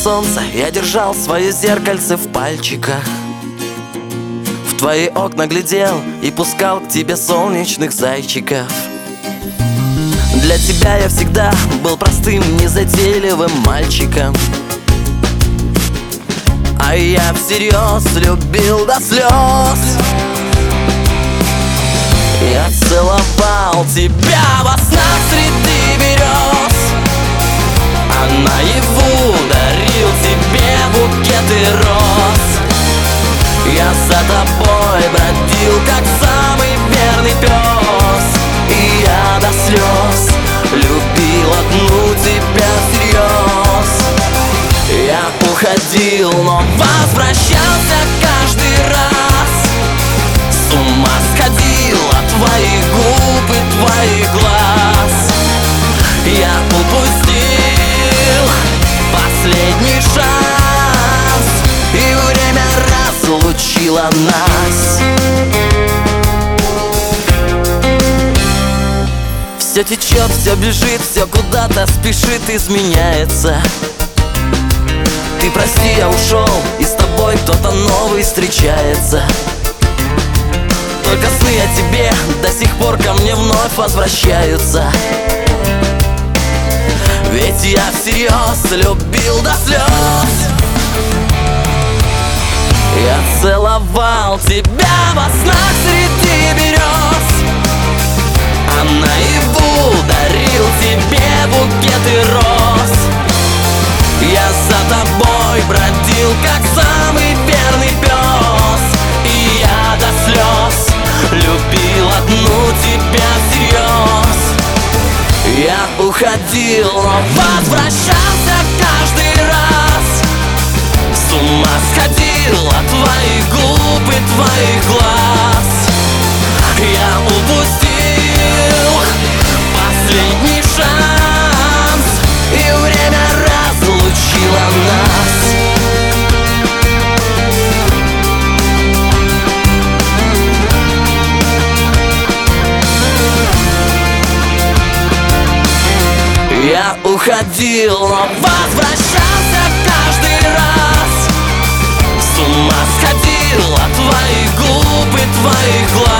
солнца я держал свое зеркальце в пальчиках. В твои окна глядел и пускал к тебе солнечных зайчиков. Для тебя я всегда был простым, незатейливым мальчиком. А я всерьез любил до слез. Я целовал тебя во снах среди берез, а наяву дарил тебе букеты роз. Я за тобой бродил, как самый верный пес, и я до слез любил одну тебя всерьез. Я уходил, но возвращался каждый раз. С ума сходил от твоих губ и твоих глаз. Я упустил последний шанс, и время разлучило нас. Все течет, все бежит, все куда-то спешит, изменяется. Ты прости, я ушел, и с тобой кто-то новый встречается. Только сны о тебе до сих пор ко мне вновь возвращаются. Ведь я всерьез любил до слез. Я целовал тебя во снах среди берез, а наяву дарил тебе букеты роз. Я за тобой бродил, как самый верный пес, и я до слез любил одну тебя всерьез. Я уходил, но возвращался каждый раз. С ума сходил от твоих губ и твоих глаз. Я упустил последний шанс, и время разлучило нас. Я уходил, но возвращался каждый раз. С ума сходил от твоих губ и твоих глаз.